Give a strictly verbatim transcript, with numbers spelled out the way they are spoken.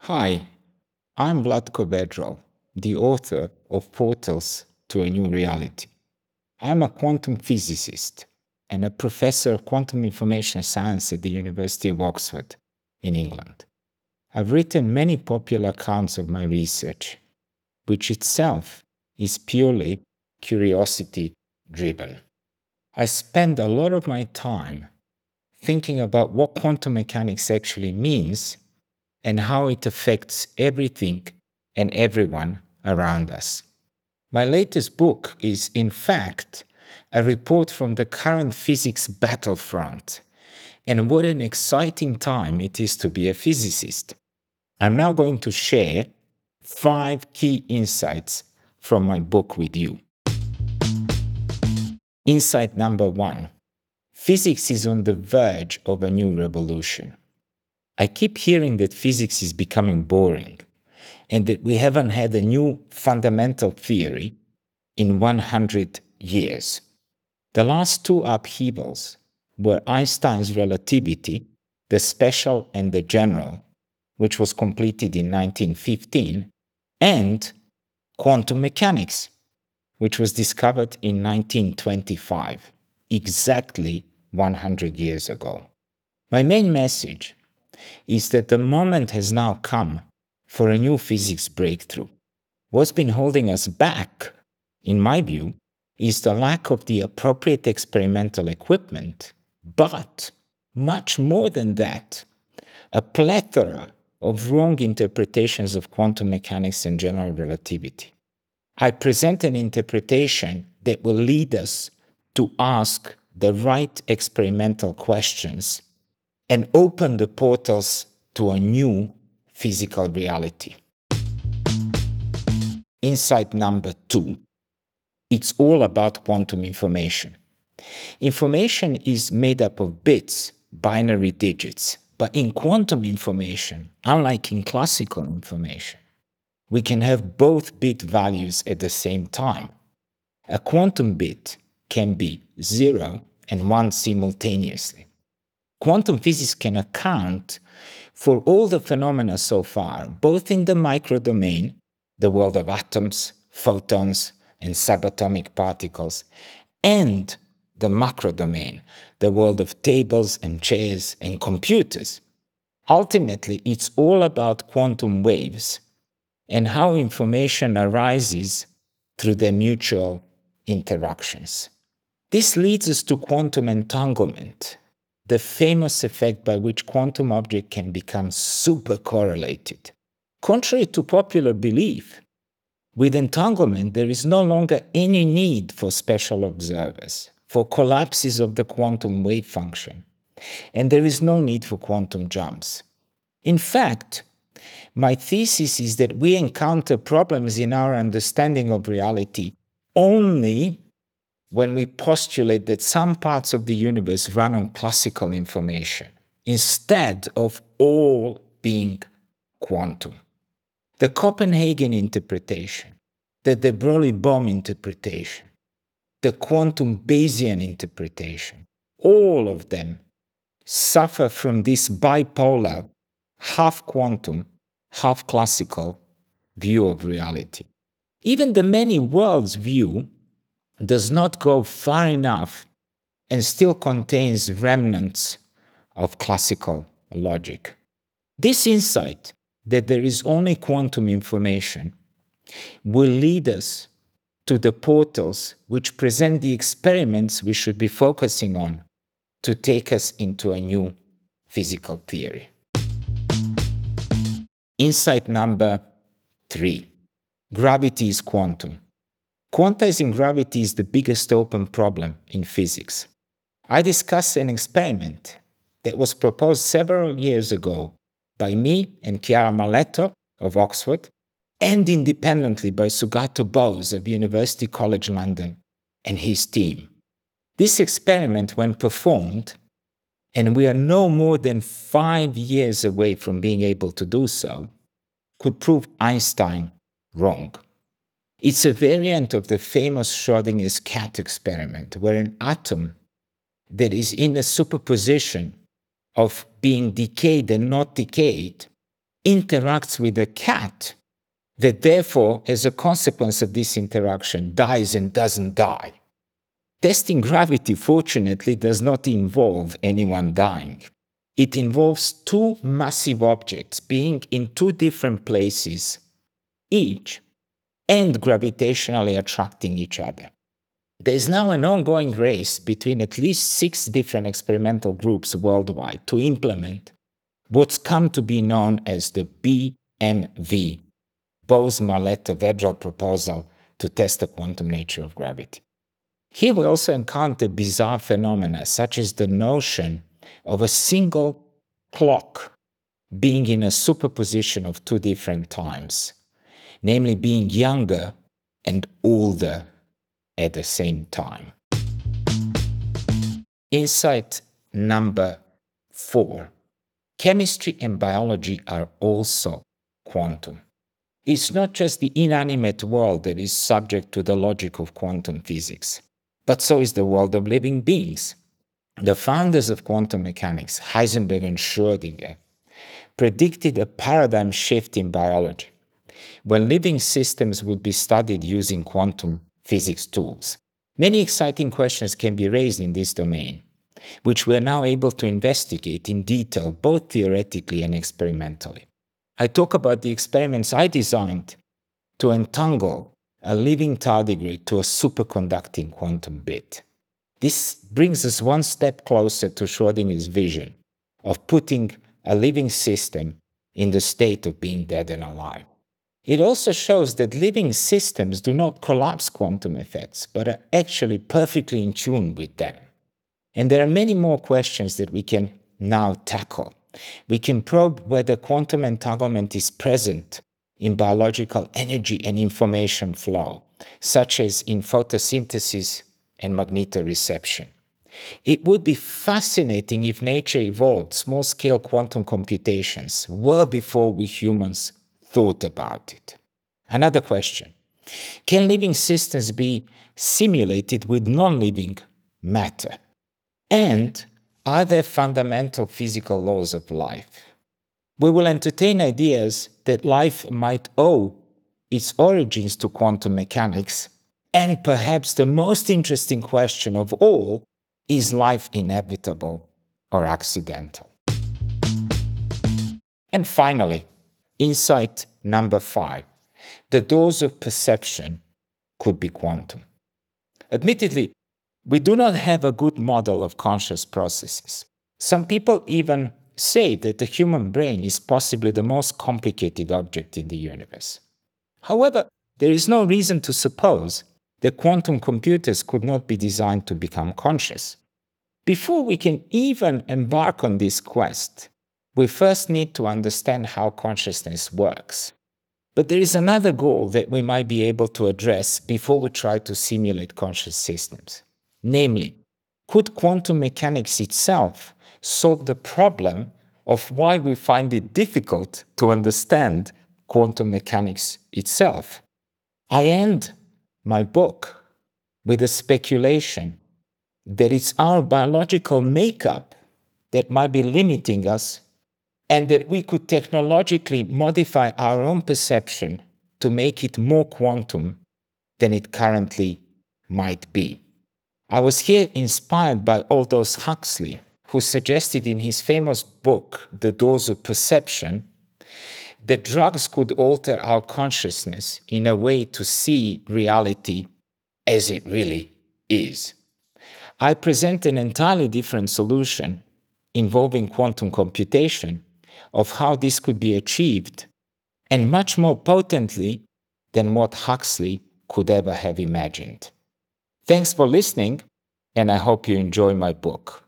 Hi, I'm Vlatko Vedrov, the author of Portals to a New Reality. I'm a quantum physicist and a professor of quantum information science at the University of Oxford in England. I've written many popular accounts of my research, which itself is purely curiosity driven. I spend a lot of my time thinking about what quantum mechanics actually means and how it affects everything and everyone around us. My latest book is, in fact, a report from the current physics battlefront, and what an exciting time it is to be a physicist. I'm now going to share five key insights from my book with you. Insight number one: physics is on the verge of a new revolution. I keep hearing that physics is becoming boring and that we haven't had a new fundamental theory in one hundred years. The last two upheavals were Einstein's relativity, the special and the general, which was completed in nineteen fifteen, and quantum mechanics, which was discovered in nineteen twenty-five, exactly one hundred years ago. My main message is that the moment has now come for a new physics breakthrough. What's been holding us back, in my view, is the lack of the appropriate experimental equipment, but much more than that, a plethora of wrong interpretations of quantum mechanics and general relativity. I present an interpretation that will lead us to ask the right experimental questions and open the portals to a new physical reality. Insight number two: it's all about quantum information. Information is made up of bits, binary digits, but in quantum information, unlike in classical information, we can have both bit values at the same time. A quantum bit can be zero and one simultaneously. Quantum physics can account for all the phenomena so far, both in the microdomain, the world of atoms, photons, and subatomic particles, and the macrodomain, the world of tables and chairs and computers. Ultimately, it's all about quantum waves and how information arises through their mutual interactions. This leads us to quantum entanglement, the famous effect by which quantum objects can become supercorrelated. Contrary to popular belief, with entanglement, there is no longer any need for special observers, for collapses of the quantum wave function, and there is no need for quantum jumps. In fact, my thesis is that we encounter problems in our understanding of reality only when we postulate that some parts of the universe run on classical information, instead of all being quantum. The Copenhagen interpretation, the de Broglie-Bohm interpretation, the quantum Bayesian interpretation, all of them suffer from this bipolar, half quantum, half classical view of reality. Even the many worlds view does not go far enough and still contains remnants of classical logic. This insight that there is only quantum information will lead us to the portals which present the experiments we should be focusing on to take us into a new physical theory. Insight number three: gravity is quantum. Quantizing gravity is the biggest open problem in physics. I discuss an experiment that was proposed several years ago by me and Chiara Malletto of Oxford, and independently by Sugato Bose of University College London and his team. This experiment, when performed, and we are no more than five years away from being able to do so, could prove Einstein wrong. It's a variant of the famous Schrödinger's cat experiment, where an atom that is in a superposition of being decayed and not decayed interacts with a cat that therefore, as a consequence of this interaction, dies and doesn't die. Testing gravity, fortunately, does not involve anyone dying. It involves two massive objects being in two different places, each, and gravitationally attracting each other. There is now an ongoing race between at least six different experimental groups worldwide to implement what's come to be known as the B M V, Bose-Marletta-Vedral proposal to test the quantum nature of gravity. Here we also encounter bizarre phenomena such as the notion of a single clock being in a superposition of two different times, namely being younger and older at the same time. Insight number four. Chemistry and biology are also quantum. It's not just the inanimate world that is subject to the logic of quantum physics, but so is the world of living beings. The founders of quantum mechanics, Heisenberg and Schrödinger, predicted a paradigm shift in biology, when living systems would be studied using quantum physics tools. Many exciting questions can be raised in this domain, which we are now able to investigate in detail, both theoretically and experimentally. I talk about the experiments I designed to entangle a living tardigrade to a superconducting quantum bit. This brings us one step closer to Schrödinger's vision of putting a living system in the state of being dead and alive. It also shows that living systems do not collapse quantum effects, but are actually perfectly in tune with them. And there are many more questions that we can now tackle. We can probe whether quantum entanglement is present in biological energy and information flow, such as in photosynthesis and magnetoreception. It would be fascinating if nature evolved small-scale quantum computations well before we humans thought about it. Another question: can living systems be simulated with non-living matter? And are there fundamental physical laws of life? We will entertain ideas that life might owe its origins to quantum mechanics, and perhaps the most interesting question of all, is life inevitable or accidental? And finally, insight number five. The doors of perception could be quantum. Admittedly, we do not have a good model of conscious processes. Some people even say that the human brain is possibly the most complicated object in the universe. However, there is no reason to suppose that quantum computers could not be designed to become conscious. Before we can even embark on this quest, we first need to understand how consciousness works. But there is another goal that we might be able to address before we try to simulate conscious systems. Namely, could quantum mechanics itself solve the problem of why we find it difficult to understand quantum mechanics itself? I end my book with a speculation that it's our biological makeup that might be limiting us, and that we could technologically modify our own perception to make it more quantum than it currently might be. I was here inspired by Aldous Huxley, who suggested in his famous book, The Doors of Perception, that drugs could alter our consciousness in a way to see reality as it really is. I present an entirely different solution involving quantum computation of how this could be achieved, and much more potently than what Huxley could ever have imagined. Thanks for listening, and I hope you enjoy my book.